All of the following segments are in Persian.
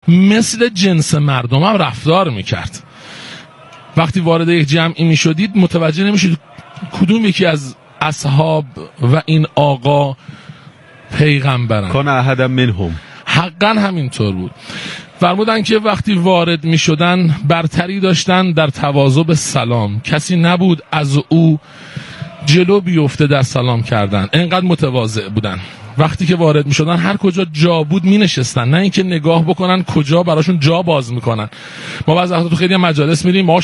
مثل جنس مردم هم رفتار میکرد. وقتی وارد یک جمعی میشدید متوجه نمیشید کدوم یکی از اصحاب و این آقا پیغمبرن. کان احد منهم. حقا همینطور بود. فرمودن که وقتی وارد می شدن برتری داشتن در تواضع به سلام، کسی نبود از او جلو بیفته در سلام کردن، انقدر متواضع بودن. وقتی که وارد می شدن هر کجا جا بود می نشستن، نه اینکه نگاه بکنن کجا براشون جا باز میکنن. ما بعضی وقتا تو خیلی مجالس میریم، ما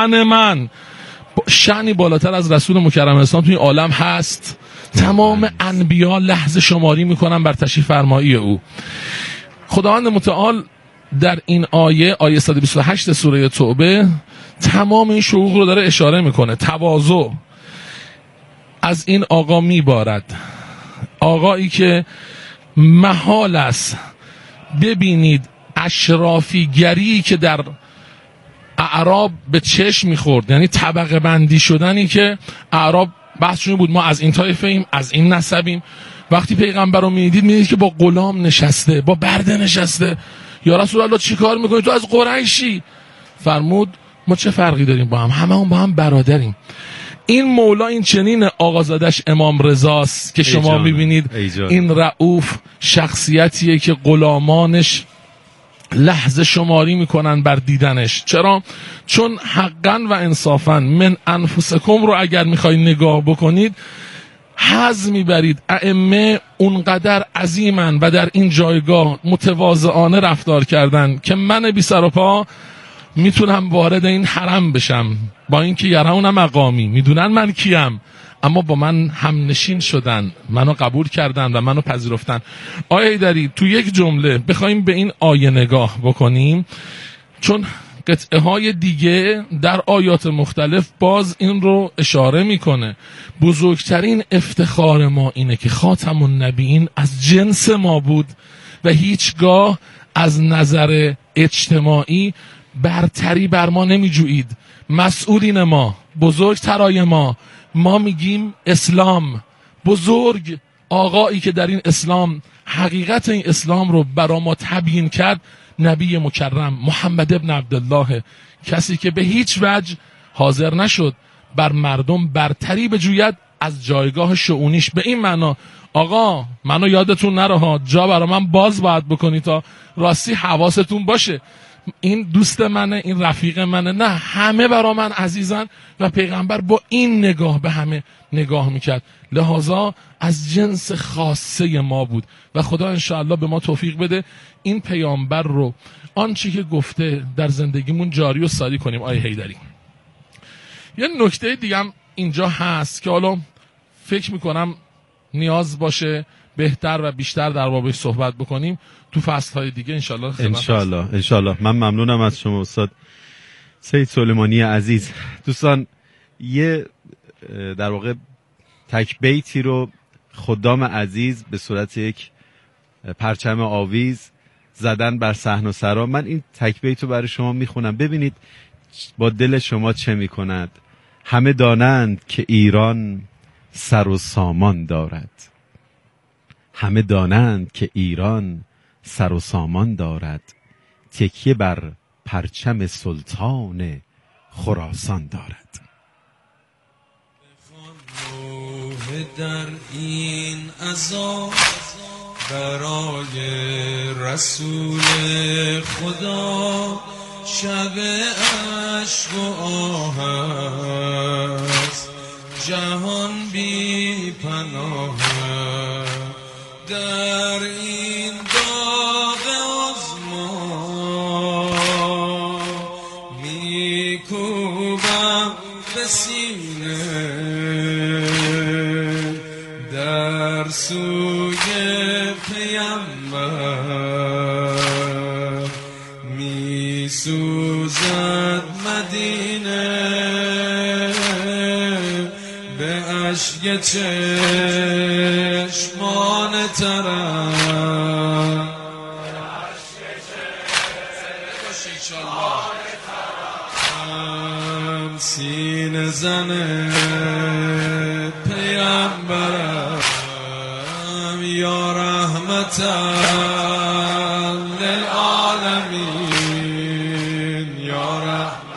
شأنی بالاتر از رسول مکرم اسلام توی عالم هست. تمام انبیا لحظه شماری میکنن بر تشریف فرمایی او. خداوند متعال در این آیه 128 سوره توبه تمام این شروع رو داره اشاره میکنه. تواضع از این آقا میبارد، آقایی که محال است ببینید اشرافیگری که در اعراب به چشم میخورد، یعنی طبقه بندی شدنی که اعراب بحثشون بود ما از این طایفه‌ایم، از این نسبیم. وقتی پیغمبر رو میدید که با غلام نشسته، با برده نشسته. یا رسول الله چی کار میکنی؟ تو از قریشی. فرمود ما چه فرقی داریم با هم؟ همه هم با هم برادریم. این مولا این چنین آقازادش امام رضاست که شما میبینید این رؤوف شخصیتیه که غلامانش لحظه شماری میکنن بر دیدنش. چرا؟ چون حقا و انصافا من انفسکم رو اگر میخوای نگاه بکنید حظ میبرید. ائمه اونقدر عظیمن و در این جایگاه متواضعانه رفتار کردن که من بی سر و پا میتونم وارد این حرم بشم، با اینکه یرون مقامی، میدونن من کیم، اما با من هم نشین شدن، منو قبول کردن و منو پذیرفتن. آیه حیدری تو یک جمله بخوایم به این آیه نگاه بکنیم، چون قطعه های دیگه در آیات مختلف باز این رو اشاره میکنه. بزرگترین افتخار ما اینه که خاتم النبیین از جنس ما بود و هیچگاه از نظر اجتماعی برتری بر ما نمیجویید. مسئولین ما، بزرگترای ما میگیم اسلام. بزرگ آقایی که در این اسلام حقیقت این اسلام رو برا ما تبیین کرد نبی مکرم محمد ابن عبدالله، کسی که به هیچ وجه حاضر نشد بر مردم برتری بجوید از جایگاه شؤونیش. به این معنا آقا منو یادتون نره ها، جا برا من باز باید بکنی تا راستی حواستون باشه این دوست منه، این رفیق منه. نه، همه برا من عزیزن و پیغمبر با این نگاه به همه نگاه میکرد، لحاظا از جنس خاصه ما بود و خدا انشاءالله به ما توفیق بده این پیامبر رو آنچه که گفته در زندگیمون جاری و ساری کنیم. آیه حیدری یه نکته دیگه هم اینجا هست که حالا فکر میکنم نیاز باشه بهتر و بیشتر در بابش صحبت بکنیم تو فصلهای دیگه انشالله. من ممنونم از شما استاد سید سلیمانی عزیز. دوستان یه در واقع تک بیتی رو خدام عزیز به صورت یک پرچم آویز زدن بر صحن و سرا. من این تک بیت رو برای شما میخونم، ببینید با دل شما چه میکند. همه دانند که ایران سر و سامان دارد، همه دانند که ایران سر و سامان دارد، تکیه بر پرچم سلطان خراسان دارد. در این عزا برای رسول خدا شب عشق و آه است، جهان بی پناه در این داغ آزما میکوبم به سینه در سوی پیامبر میسوزد مدینه به اشک چشمان ترم سینه زن پیامبرم یا رحمتا للعالمین العالمین یا رحمت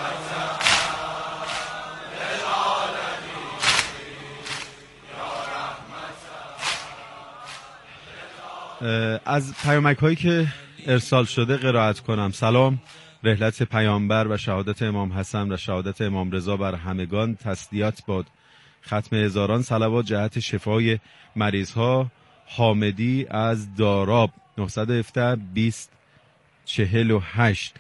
از پیامک هایی که ارسال شده قرائت کنم. سلام، رحلت پیامبر و شهادت امام حسن و شهادت امام رضا بر همگان تسلیت باد. ختم هزاران صلوات جهت شفای مریض ها. حامدی از داراب 917 20 48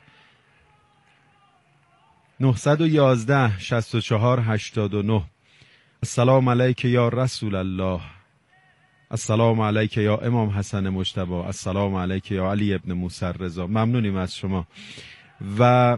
911 64 89. السلام علیک یا رسول الله، السلام علیک یا امام حسن مجتبی، السلام علیک یا علی ابن موسی رضا. ممنونیم از شما. و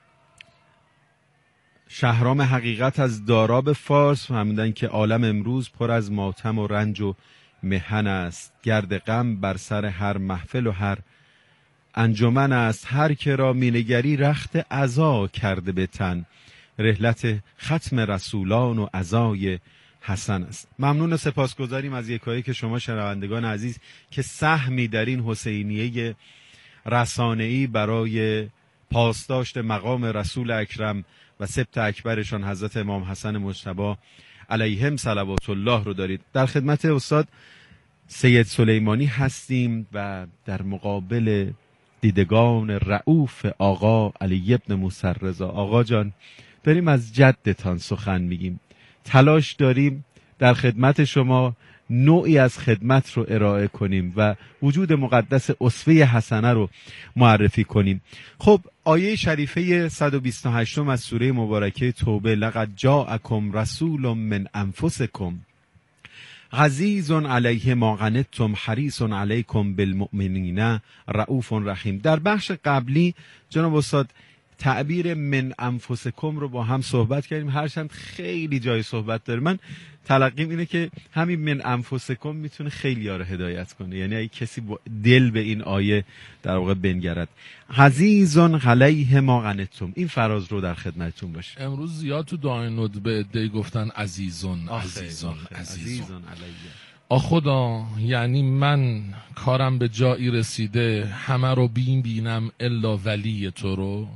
شهرام حقیقت از داراب فارس فهمیدن که عالم امروز پر از ماتم و رنج و محن است. گرد غم بر سر هر محفل و هر انجمن است. هر که را مینگری رخت عزا کرده به تن. رحلت ختم رسولان و عزای حسن است. ممنون و سپاسگزاریم از یکایی که شما شنوندگان عزیز که سهمی در این حسینیه رسانه‌ای برای پاسداشت مقام رسول اکرم و سبط اکبرشان حضرت امام حسن مجتبی علیهم صلوات الله رو دارید. در خدمت استاد سید سلیمانی هستیم و در مقابل دیدگان رؤوف آقا علی ابن موسی رضا. آقا جان، داریم از جدتان سخن میگیم، تلاش داریم در خدمت شما نوعی از خدمت رو ارائه کنیم و وجود مقدس اسوه حسنه رو معرفی کنیم. خب آیه شریفه 128 از سوره مبارکه توبه، لقد جاءکم رسول من انفسکم عزیز علیه ما عنتم حریص علیکم بالمؤمنین رؤوف رحیم. در بخش قبلی جناب استاد تعبیر من انفسکم رو با هم صحبت کردیم، هرچند خیلی جای صحبت داره. من تلقیم اینه که همین من انفسکم میتونه خیلی ها رو هدایت کنه، یعنی اگه کسی با دل به این آیه در واقع بنگرد. عزیز علیه ما عنتم، این فراز رو در خدمتتون باشه. امروز زیاد تو دعای ندبه ادعی گفتن عزیزون عزیزون عزیزون علیه. خدا، یعنی من کارم به جایی رسیده همه رو بینم الا ولی تو رو.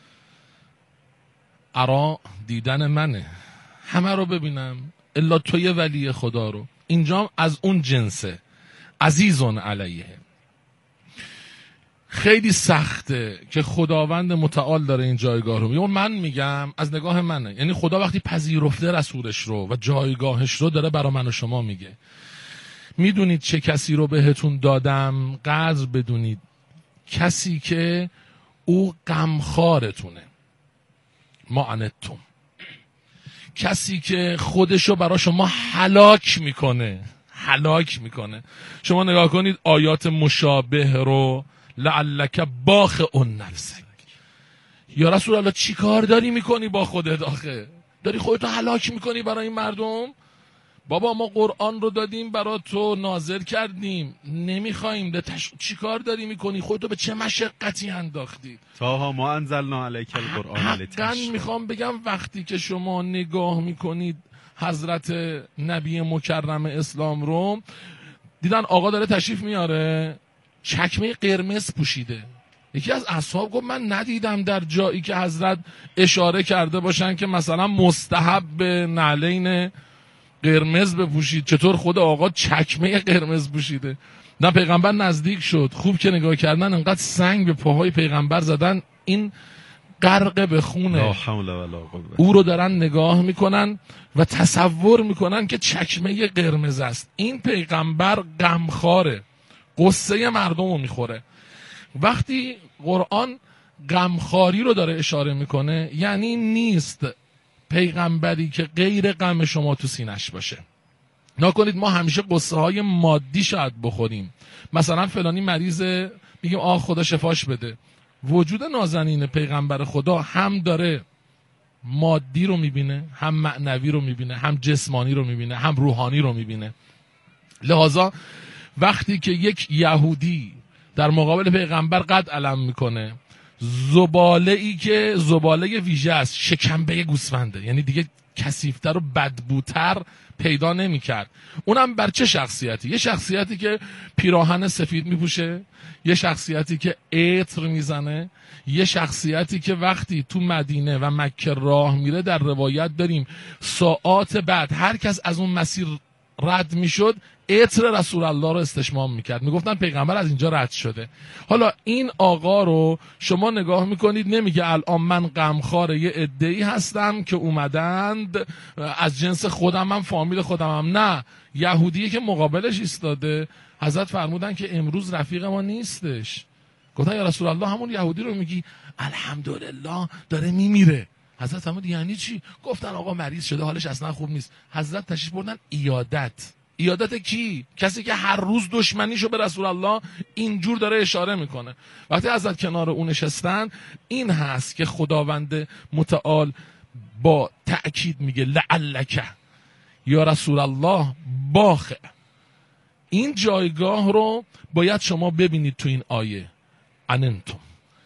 ارا دیدن منه، همه رو ببینم الا توی ولی خدا رو. اینجا از اون جنسه عزیزون علیه. خیلی سخته که خداوند متعال داره این جایگاه رو میگه. من میگم از نگاه منه، یعنی خدا وقتی پذیرفته رسولش رو و جایگاهش رو داره برا من و شما میگه. میدونید چه کسی رو بهتون دادم؟ قدر بدونید، کسی که او غمخوارتونه. ما عنتم، کسی که خودشو برای شما هلاک میکنه. شما نگاه کنید آیات مشابه رو، لعلک باخع نفسک. یا رسول الله چی کار داری میکنی با خودت؟ آخه داری خودتو هلاک میکنی برای این مردم؟ بابا ما قرآن رو دادیم برای تو، نازل کردیم، نمیخواییم. چی کار داری میکنی؟ خودتو به چه مشقتی انداختی؟ تاها ما انزلنا علیک القرآن لتشقی. میخوام بگم وقتی که شما نگاه میکنید حضرت نبی مکرم اسلام رو، دیدن آقا داره تشریف میاره چکمه قرمز پوشیده. یکی از اصحاب گفت من ندیدم در جایی که حضرت اشاره کرده باشن که مثلا مستحب به نعلین قرمز بپوشید، چطور خود آقا چکمه قرمز پوشیده؟ نه، پیغمبر نزدیک شد، خوب که نگاه کردن انقدر سنگ به پاهای پیغمبر زدن این غرق به خونه. لا حول ولا قوة. او رو دارن نگاه میکنن و تصور میکنن که چکمه قرمز است. این پیغمبر غمخواره، قصه مردم رو میخوره. وقتی قرآن غمخواری رو داره اشاره میکنه، یعنی نیست پیغمبری که غیر غم شما تو سینش باشه. نکنید ما همیشه قصه های مادی شاید بخوریم، مثلا فلانی مریضه میگیم آه خدا شفاش بده. وجود نازنین پیغمبر خدا هم داره مادی رو میبینه، هم معنوی رو میبینه، هم جسمانی رو میبینه، هم روحانی رو میبینه. لذا وقتی که یک یهودی در مقابل پیغمبر قد علم میکنه، زباله ای که زباله ویژه است، شکمبه گوسفنده، یعنی دیگه کثیف‌تر و بدبوتر پیدا نمی‌کرد. اونم بر چه شخصیتی؟ یه شخصیتی که پیراهن سفید میپوشه، یه شخصیتی که عطر میزنه، یه شخصیتی که وقتی تو مدینه و مکه راه میره در روایت داریم ساعات بعد هر کس از اون مسیر رد میشد عطر رسول الله رو استشمام میکرد، میگفتن پیغمبر از اینجا رد شده. حالا این آقا رو شما نگاه میکنید، نمیگه الان من غمخوار یه عده‌ای هستم که اومدند از جنس خودم، من فامیل خودمم. نه، یهودیه که مقابلش ایستاده. حضرت فرمودن که امروز رفیق ما نیستش. گفتن یا رسول الله همون یهودی رو میگی؟ الحمدلله داره میمیره. حضرت فرمود یعنی چی؟ گفتن آقا مریض شده، حالش اصلا خوب نیست. حضرت تشریف بردن ایادت کی؟ کسی که هر روز دشمنیشو به رسول الله اینجور داره اشاره میکنه. وقتی حضرت کنار اون نشستن، این هست که خداوند متعال با تأکید میگه لعلک یا رسول الله باخ. این جایگاه رو باید شما ببینید تو این آیه. انتم،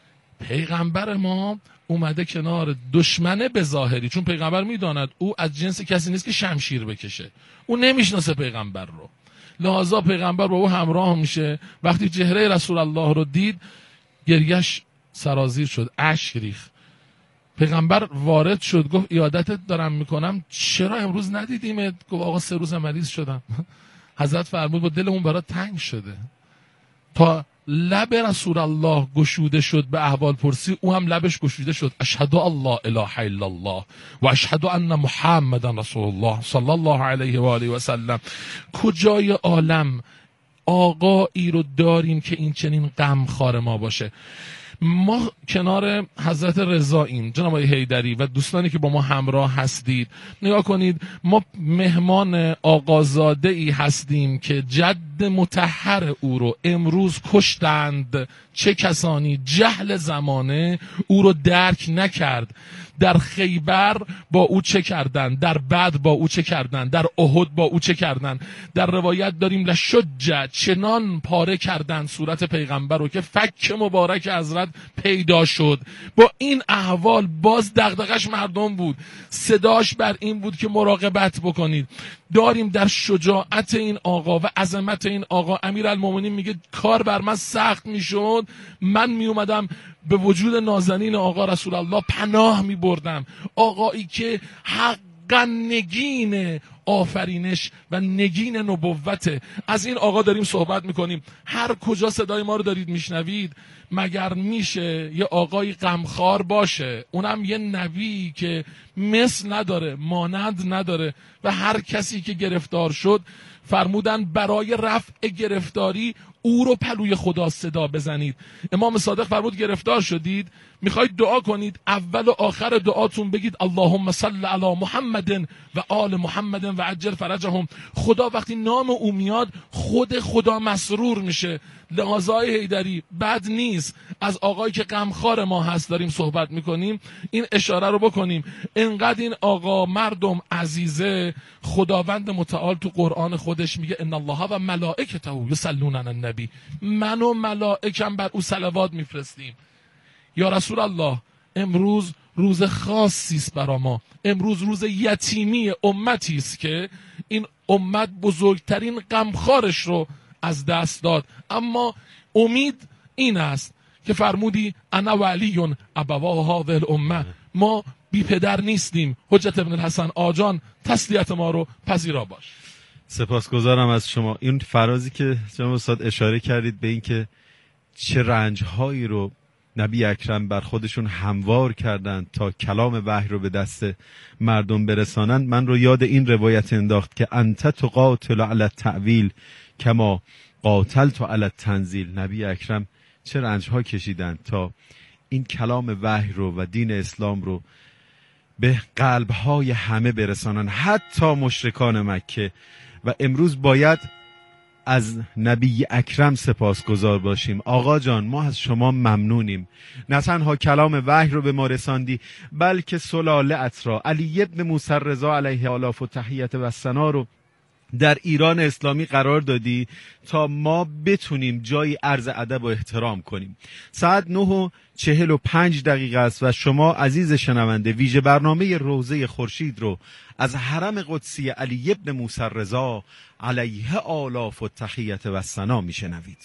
پیغمبر ما اومده کنار دشمنه به ظاهری، چون پیغمبر میداند او از جنس کسی نیست که شمشیر بکشه، او نمیشناسه پیغمبر رو، لحاظا پیغمبر با او همراه میشه. وقتی چهره رسول الله رو دید گریش سرازیر شد، اشک ریخت. پیغمبر وارد شد گفت ایادتت دارم میکنم، چرا امروز ندیدیمت؟ گفت آقا 3 روز مریض شدم. حضرت فرمود با دلمون برات تنگ شده. تا لب رسول الله گشوده شد به احوال پرسی، او هم لبش گشوده شد. اشهد الله اله الا الله و اشهد ان محمدا رسول الله صلی الله علیه و آله و سلم. کجای عالم آقایی رو داریم که این چنین غمخوار ما باشه؟ ما کنار حضرت رضاییم، جناب آقای حیدری و دوستانی که با ما همراه هستید. نگاه کنید، ما مهمان آقازاده ای هستیم که جد مطهر او رو امروز کشتند. چه کسانی؟ جهل زمانه او رو درک نکرد. در خیبر با او چه کردن، در بدر با او چه کردن، در احد با او چه کردن. در روایت داریم لشج، چنان پاره کردن صورت پیغمبر رو که فک مبارک حضرت پیدا شد. با این احوال باز دغدغش مردم بود، صداش بر این بود که مراقبت بکنید. داریم در شجاعت این آقا و عظمت این آقا. امیرالمومنین میگه کار بر من سخت میشد، من میومدم به وجود نازنین آقا رسول الله پناه میبردم. آقایی که حقا نگین آفرینش و نگین نبوته. از این آقا داریم صحبت میکنیم. هر کجا صدای ما رو دارید میشنوید، مگر میشه یه آقای غمخوار باشه؟ اونم یه نبی که مثل نداره، مانند نداره. و هر کسی که گرفتار شد فرمودن برای رفع گرفتاری او رو پلوی خدا صدا بزنید. امام صادق فرمود گرفتار شدید، میخواید دعا کنید، اول و آخر دعاتون بگید اللهم صل علی محمد و آل محمد و عجل فرجهم. خدا وقتی نام او میاد خود خدا مسرور میشه. لحاظای حیدری بد نیست، از آقایی که غمخوار ما هست داریم صحبت میکنیم، این اشاره رو بکنیم. انقدر این آقا مردم عزیزه، خداوند متعال تو قرآن خودش میگه ان الله و ملائکته یصلون علی النبی، من و ملائکم بر او صلوات میفرستیم. یا رسول الله امروز روز خاصی است برای ما. امروز روز یتیمی امتی است که این امت بزرگترین غمخوارش رو از دست داد. اما امید این است که فرمودی انا ولی ابواه هذه الامه، ما بی پدر نیستیم. حجت ابن الحسن آجان تسلیت ما رو پذیرا باش. سپاسگزارم از شما. این فرازی که جناب استاد اشاره کردید به این که چه رنجهایی رو نبی اکرم بر خودشون هموار کردند تا کلام وحی رو به دست مردم برسانند، من رو یاد این روایت انداخت که انت تقاتل علی التأویل کما قاتلت علی التنزیل. نبی اکرم چه رنجها کشیدند تا این کلام وحی رو و دین اسلام رو به قلبهای همه برسانند، حتی مشرکان مکه. و امروز باید از نبی اکرم سپاسگزار باشیم. آقا جان ما از شما ممنونیم، نه تنها کلام وحی رو به ما رساندی، بلکه سلاله ات را، علی ابن موسی رضا علیه آلاف و تحیت و ثنا رو در ایران اسلامی قرار دادی تا ما بتونیم جایی عرض ادب و احترام کنیم. ساعت 9:45 است و شما عزیز شنونده ویژه برنامه روضه خورشید رو از حرم قدسی علی ابن موسی رضا علیه آلاف و تحیت و ثنا میشنوید.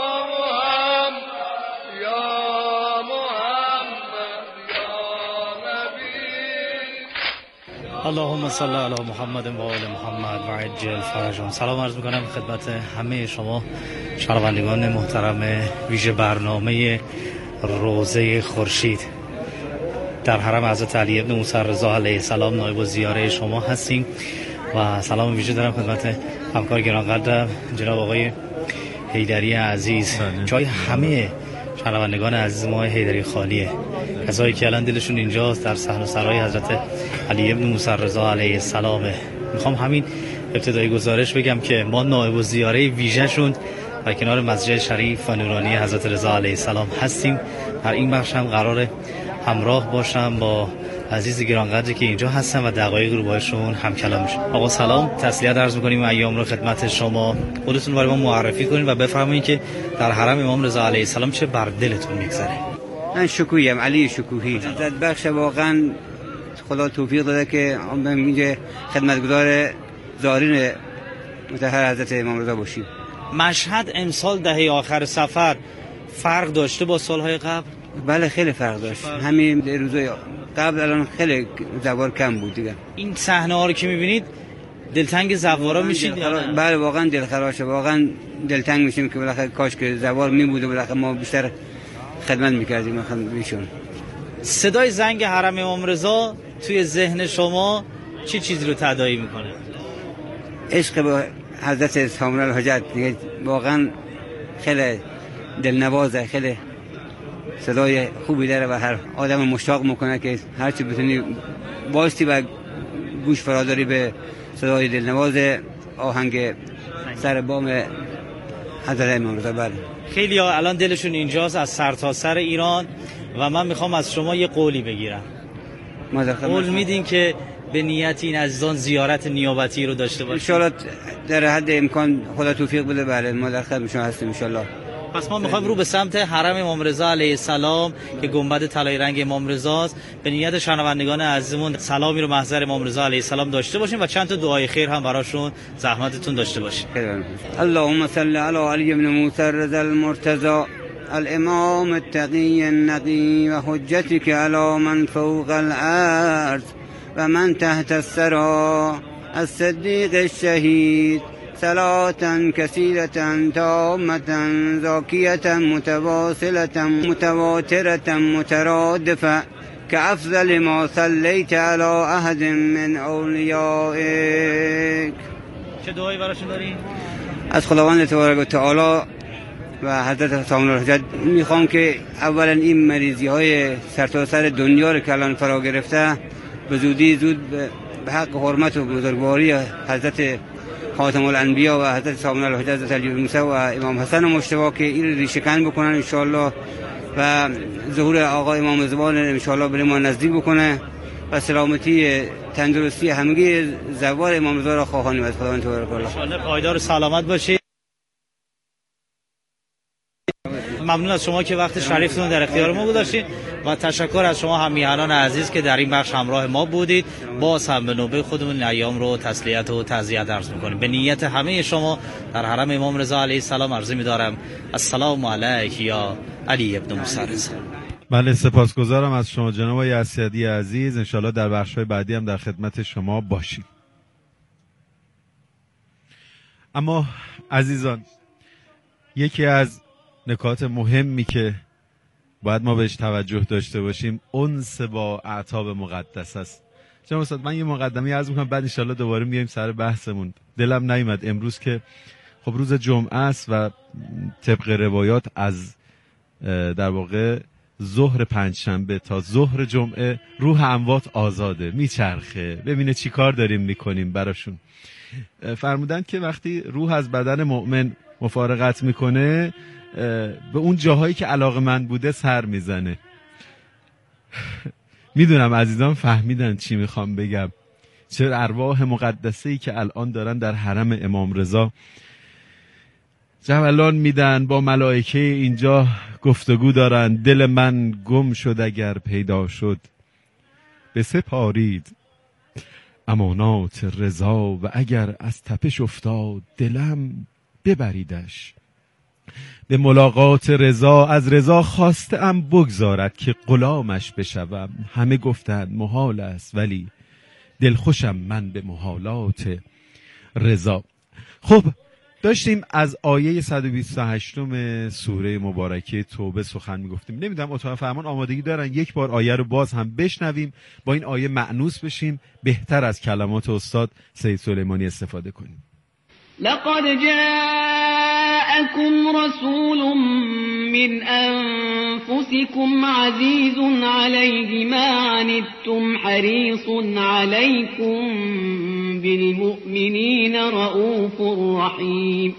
اللهم صل علی محمد و آل محمد و عجل فرجهم. سلام عرض میکنم خدمت همه شما شنوندگان محترم ویژه برنامه روضه خورشید. در حرم حضرت علی ابن موسی رضا علیه السلام نایب الزیاره شما هستیم و سلام ویژه دارم خدمت همکار گرانقدرم جناب آقای حیدری عزیز. جای همه شنوندگان عزیز ما حیدری خالیه، کسایی که الان دلشون اینجاست در صحن و سرای حضرت علی ابن موسی رضا علیه السلام. میخوام همین ابتدایی گزارش بگم که ما نایب الزیاره ویژه‌شون در کنار مسجد شریف و نورانی حضرت رضا علیه السلام هستیم. در این بخش هم قرار همراه باشم با عزیز گرانقدری که اینجا هستن و دقایق رو باشون هم کلام میشه. آقا سلام، تسلیت عرض می‌کنیم ایام رو خدمت شما. خودتون برای ما معرفی کنین و بفرمایید که در حرم امام رضا علیه السلام چه بر دلتون میگذره. من شکوهیم، علی شکوهی. عزت بخش، واقعا خدا توفیق داده که اینجا خدمتگزار زائرین مطهر حضرت امام رضا باشیم. مشهد امسال دهه آخر سفر فرق داشته با سالهای قبل؟ بله خیلی فرق داشت. همین روزای قبل الان خیلی زوار کم بود دیگه. این صحنه ها رو که می‌بینید دلتنگ زوارا میشید؟ بله واقعا دلخراشه، واقعا دلتنگ میشیم که بالاخره کاش که زوار میبود و بالاخره ما بیشتر خدمت میکردیم ایشون. صدای زنگ حرم امام رضا توی ذهن شما چی چیزی رو تداعی میکنه؟ عشق به حضرت سامون الحجت دیگه، واقعا خیلی دلنوازه، خیلی صدای خوبی داره و هر آدم مشتاق میکنه که هرچی بتونی باستی و گوش فراداری به صدای دلنواز آهنگ سر بام حضرت امام رضا. بله خیلی ها الان دلشون اینجاست از سرتاسر ایران و من میخوام از شما یه قولی بگیرم. قول میدین که به نیت این عزیزان زیارت نیابتی رو داشته باشیم؟ ان شاءالله در حد امکان خدا توفیق بده. بله ما در خدمت شما هستیم ان شاءالله. پس ما میخوایم رو به سمت حرم امام رضا علیه السلام که گنبد طلایی رنگ امام رضاست به نیت شنوندگان عزیزمون سلامی رو محضر امام رضا علیه السلام داشته باشیم و چند تا دعای خیر هم براشون زحمتتون داشته باشیم. اللهم صل علی علی ابن موسی رضا المرتضی الامام التقی النقی و حجتك علی من فوق الارض و من تحت الثری الصدیق الشهید صلاة كثيرة تامة زاكية متواصلة متواترة مترادفة كأفضل ما صليت على أحد من أوليائك. چه دعایی براشون دارین؟ از خداوند تبارک و تعالی و حضرت سامون الحجت میخوام که اولا این مریضی های سرتاسر دنیا رو که الان فرا گرفته به زودی زود به حق حرمت و بزرگواری حضرت خاتم الانبیا و حضرت سامون الحجت حضرت علی موسی و امام حسن مجتبی که این ریشه‌کن بکنن ان شاء الله و ظهور آقا امام زمان ان شاء الله برای ما نزدیک بکنه و سلامتی تندرستی همگی زوار امام رضا را خواهانیم از خداوند تبارک و تعالی. ان شاء الله پایدار و سلامت باشید. ممنون از شما که وقت شریفتون در اختیار ما گذاشتید و تشکر از شما هم میهنان عزیز که در این بخش همراه ما بودید. باز هم به نوبه خودمون ایام رو تسلیت و تعزیت عرض می‌کنیم. به نیت همه شما در حرم امام رضا علیه السلام عرض می‌دارم السلام علیک یا علی ابن موسی رضا. بله سپاسگزارم از شما جناب آقای اسیدی عزیز. انشالله در بخش‌های بعدی هم در خدمت شما باشیم. اما عزیزان یکی از نکات مهمی که باید ما بهش توجه داشته باشیم انس با اعتاب مقدس است. جناب استاد من یه مقدمه عرض می‌کنم بعد ان شاءالله دوباره میایم سر بحثمون. دلم نیومد امروز که خب روز جمعه است و طبق روایات از در واقع ظهر پنجشنبه تا ظهر جمعه روح اموات آزاده میچرخه ببینه چی کار داریم میکنیم براشون. فرمودن که وقتی روح از بدن مؤمن مفارقت میکنه به اون جاهایی که علاقه‌مند بوده سر میزنه. میدونم عزیزان فهمیدن چی میخوام بگم. چه ارواح مقدسه‌ای که الان دارن در حرم امام رضا جولان میدن، با ملائکه اینجا گفتگو دارن. دل من گم شد اگر پیدا شد، بسپارید امانات رضا، و اگر از تپش افتاد دلم ببریدش. به ملاقات رضا از رضا خواستم بگذارد که غلامش بشوم. همه گفتند محال است ولی دلخوشم من به محالات رضا. خب داشتیم از آیه 128 سوره مبارکه توبه سخن میگفتیم. نمیدونم اتاق فرمان آمادگی دارن یک بار آیه رو باز هم بشنویم، با این آیه مأنوس بشیم، بهتر از کلمات استاد سید سلیمانی استفاده کنیم. لقد جاءكم رسول من أنفسكم عزيز عليه ما عنتم حريص عليكم بالمؤمنين رؤوف رحيم.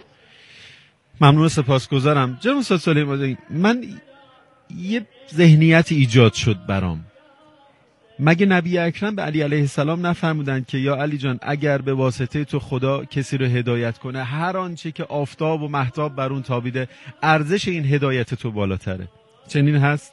ممنون، سپاسگزارم. جناب استاد سلیمانی، من یه ذهنیت ایجاد شد برام. مگه نبی اکرم به علی علیه السلام نفرمودند که یا علی جان اگر به واسطه تو خدا کسی رو هدایت کنه، هر آنچه که آفتاب و مهتاب بر اون تابیده ارزش این هدایت تو بالاتره؟ چنین هست؟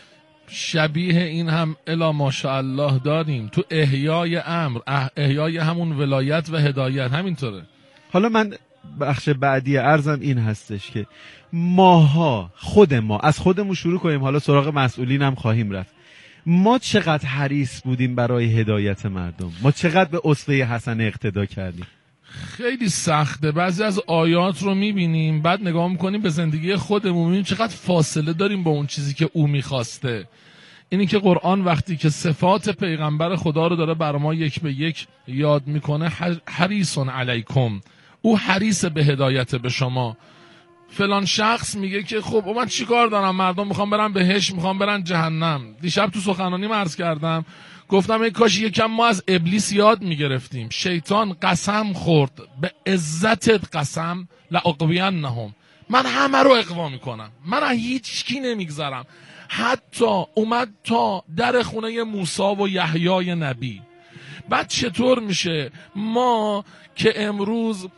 شبیه این هم الا ماشاءالله داریم تو احیای امر، احیای همون ولایت و هدایت همینطوره. حالا من بخش بعدی عرضم این هستش که ماها خود ما از خودمون شروع کنیم، حالا سراغ مسئولین هم خواهیم رفت. ما چقدر حریص بودیم برای هدایت مردم؟ ما چقدر به اسوه حسن اقتدا کردیم؟ خیلی سخته. بعضی از آیات رو میبینیم بعد نگاه میکنیم به زندگی خودمون، میبینیم چقدر فاصله داریم با اون چیزی که او میخواسته. اینی که قرآن وقتی که صفات پیغمبر خدا رو داره برای ما یک به یک یاد میکنه، حریص علیکم، او حریص به هدایت به شما. فلان شخص میگه که خب من چی کار دارم، مردم میخوام برن بهشت، میخوام برن جهنم. دیشب تو سخنرانی عرض کردم، گفتم ای کاش یکم ما از ابلیس یاد میگرفتیم. شیطان قسم خورد، به عزتت قسم لاغوینهم، من همه رو اغوا میکنم، من از هیچ کی نمیگذرم. حتی اومد تا در خونه موسی و یحیی نبی. بعد چطور میشه ما که امروز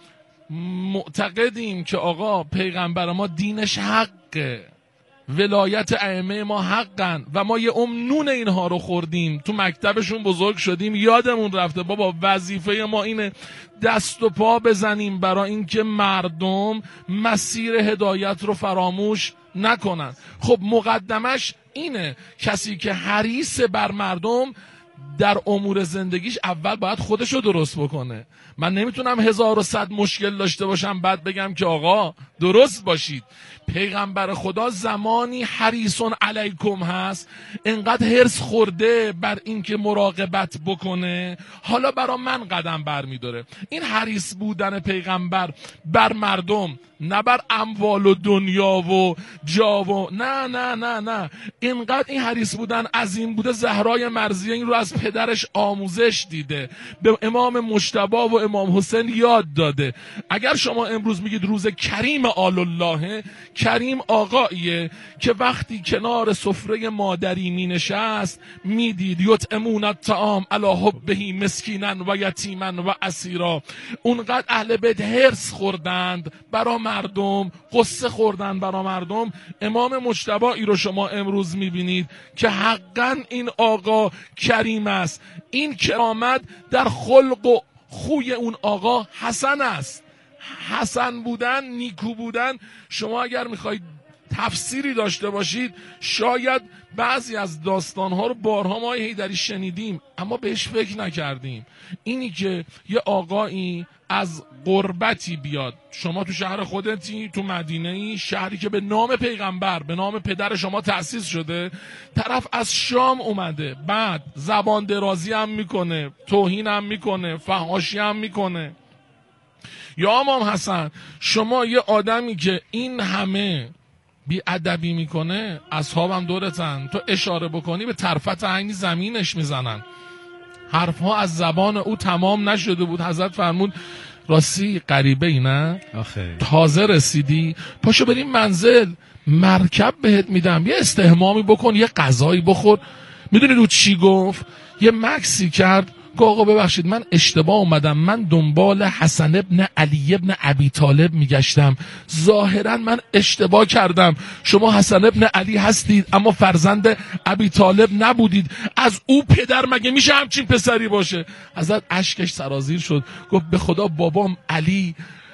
معتقدیم که آقا پیغمبر ما دینش حقه، ولایت ائمه ما حقن، و ما یه نون اینها رو خوردیم، تو مکتبشون بزرگ شدیم، یادمون رفته بابا وظیفه ما اینه دست و پا بزنیم برای اینکه مردم مسیر هدایت رو فراموش نکنن. خب مقدمش اینه، کسی که حریص بر مردم در امور زندگیش اول باید خودشو درست بکنه. من نمیتونم 1100 مشکل داشته باشم بعد بگم که آقا درست باشید. پیغمبر خدا زمانی حریصون علیکم هست، انقدر هرس خورده بر این که مراقبت بکنه، حالا برا من قدم بر میداره. این حریص بودن پیغمبر بر مردم، نه بر اموال و دنیا و جا و نه نه نه نه، اینقدر این حریص بودن عظیم بوده. زهرای مرضیه این رو از پدرش آموزش دیده، به امام مجتبی و امام حسین یاد داده. اگر شما امروز میگید روز کریم آل الله، کریم آقاییه که وقتی کنار سفره مادری می نشست میدید یطعمون الطعام علی حبه مسکینا و یتیما و اسیرا. اونقدر اهل بیت هرس خوردند برا مردم، قصه خوردن برا مردم. امام مجتبی ای رو شما امروز میبینید که حقا این آقا کریم است. این کرامت در خلق و خوی اون آقا حسن است. حسن بودن، نیکو بودن، شما اگر میخواید تفسیری داشته باشید، شاید بعضی از داستانها رو بارها ما حیدری شنیدیم اما بهش فکر نکردیم. اینی که یه آقایی از غربتی بیاد، شما تو شهر خودتی، تو مدینه‌ای، شهری که به نام پیغمبر، به نام پدر شما تأسیس شده، طرف از شام اومده، بعد زبان درازی هم میکنه، توهین هم میکنه، فحاشی هم میکنه. یا امام حسن، شما یه آدمی که این همه بی ادبی میکنه، اصحابم دورتن، تو اشاره بکنی به طرفت عینی زمینش میزنن. حرفها از زبان او تمام نشده بود، حضرت فرمود راستی غریبه ای نه؟ تازه رسیدی، پاشو بریم منزل، مرکب بهت میدم، یه استحمامی بکن، یه غذایی بخور. میدونی رو چی گفت؟ یه مکسی کرد، آقا ببخشید من اشتباه اومدم، من دنبال حسن ابن علی ابن ابی طالب میگشتم، ظاهرا من اشتباه کردم، شما حسن ابن علی هستید اما فرزند ابی طالب نبودید، از او پدر مگه میشه همچین پسری باشه؟ حضرت اشکش سرازیر شد، گفت به خدا بابام علی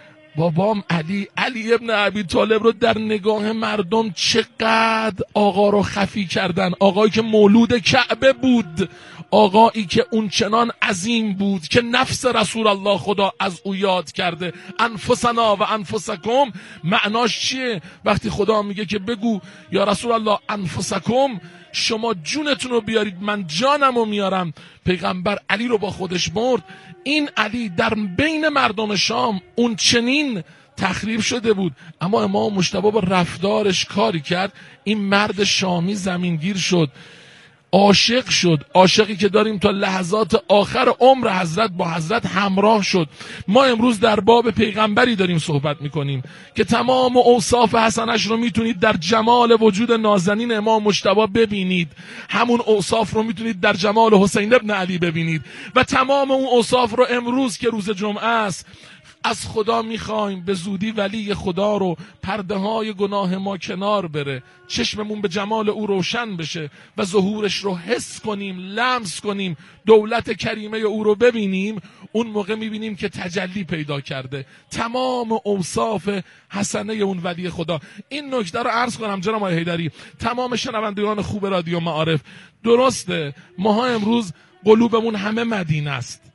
ابن ابی طالب رو در نگاه مردم چقدر آقا رو خفی کردن، آقایی که مولود کعبه بود، آقایی که اون چنان عظیم بود که نفس رسول الله خدا از او یاد کرده. انفسنا و انفسکم معناش چیه؟ وقتی خدا میگه که بگو یا رسول الله انفسکم، شما جونتون رو بیارید من جانم رو میارم، پیغمبر علی رو با خودش برد. این علی در بین مردم شام اون چنین تخریب شده بود، اما امام مجتبی با رفتارش کاری کرد، این مرد شامی زمینگیر شد، عاشق شد، عاشقی که داریم تا لحظات آخر عمر حضرت با حضرت همراه شد. ما امروز در باب پیغمبری داریم صحبت میکنیم که تمام اوصاف حسنش رو میتونید در جمال وجود نازنین امام مجتبی ببینید، همون اوصاف رو میتونید در جمال حسین ابن علی ببینید و تمام اون اوصاف رو امروز که روز جمعه است از خدا میخوایم به زودی ولی خدا رو، پرده های گناه ما کنار بره، چشممون به جمال او روشن بشه و ظهورش رو حس کنیم، لمس کنیم، دولت کریمه او رو ببینیم. اون موقع میبینیم که تجلی پیدا کرده تمام اوصاف حسنه اون ولی خدا. این نکته رو عرض کنم جناب آقای حیدری، تمام شنوندگان خوب رادیو معارف، درسته ماها امروز قلوبمون همه مدینه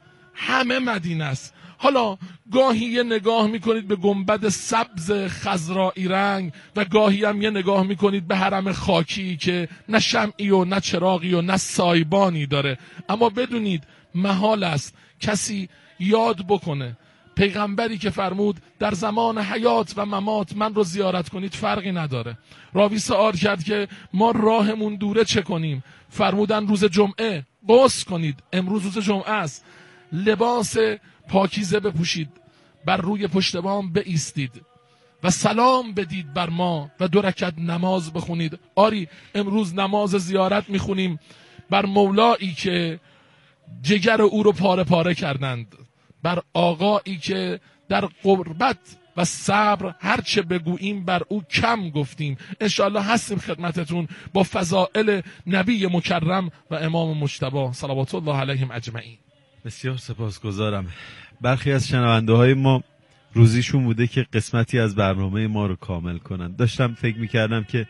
است، حالا گاهی یه نگاه میکنید به گنبد سبز خضرائی رنگ و گاهی هم یه نگاه میکنید به حرم خاکی که نه شمعی و نه چراغی و نه سایبانی داره، اما بدونید محال است کسی یاد بکنه پیغمبری که فرمود در زمان حیات و ممات من رو زیارت کنید فرقی نداره. راوی سوال کرد که ما راهمون دوره چه کنیم؟ فرمودن روز جمعه غسل کنید، امروز روز جمعه است، لباس پاکیزه بپوشید، بر روی پشت بام بایستید و سلام بدید بر ما و 2 رکعت نماز بخونید. آری امروز نماز زیارت میخونیم بر مولایی که جگر او رو پاره پاره کردند، بر آقایی که در قربت و صبر هرچه بگوییم بر او کم گفتیم. انشاءالله هستیم خدمتتون با فضائل نبی مکرم و امام مجتبی صلوات الله علیهم اجمعین. بسیار سپاسگزارم. برخی از شنونده های ما روزیشون بوده که قسمتی از برنامه ما رو کامل کنن. داشتم فکر میکردم که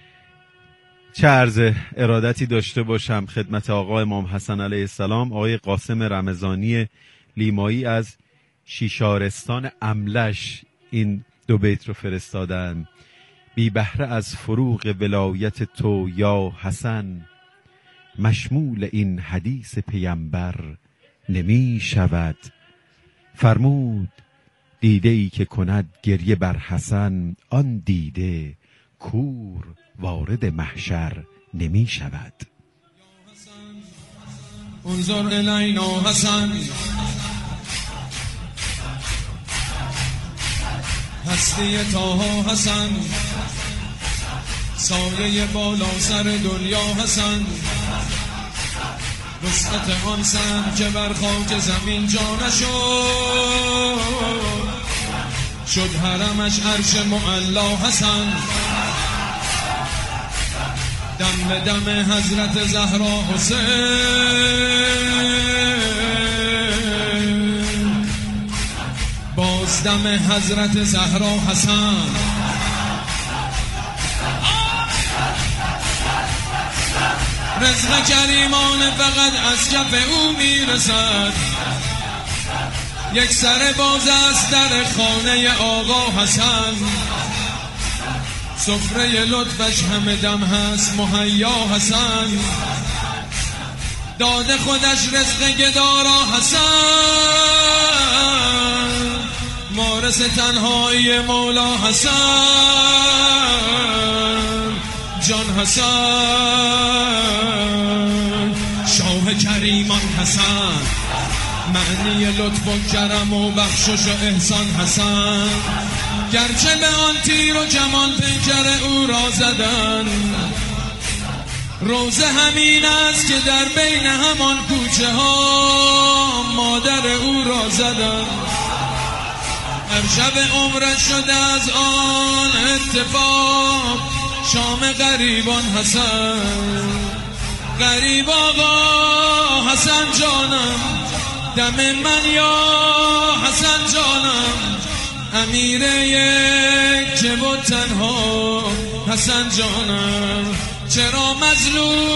چه عرض ارادتی داشته باشم خدمت آقا امام حسن علیه السلام. آقای قاسم رمضانی لیمایی از شیشارستان املش این 2 بیت رو فرستادن: بی بهره از فروغ ولایت تو یا حسن، مشمول این حدیث پیامبر نمی شود. فرمود دیده ای که کند گریه بر حسن، آن دیده کور وارد محشر نمی شود. انظر الینا حسن، هستی طه حسن، سایه بالا سر دنیا حسن، وسعت آن سن که بر خاک زمین جا نشد، شد حرمش عرش معلا حسن. دم به دم حضرت زهرا حسین، باز دم حضرت زهرا حسن. رزق کریمان فقط از کف او میرسد، یک سر باز است در خانه آقا حسن. سفره لطفش همه دم هست مهیا حسن، داده خودش رزق گدارا حسن. وارث تنهایی مولا حسن، جان حسن. شاه کریمان حسن، معنی لطف و کرم و بخشش و احسان حسن. گرچه به آن تیر و کمان پیکر او را زدن، روزه همین است که در بین همان کوچه ها مادر او را زدم. هر شب عمرش شده از آن اتفاق شام غریبان حسن. غریب آقا حسن جانم، دم من یا حسن جانم، امیر یک و تنها حسن جانم. چرا مظلوم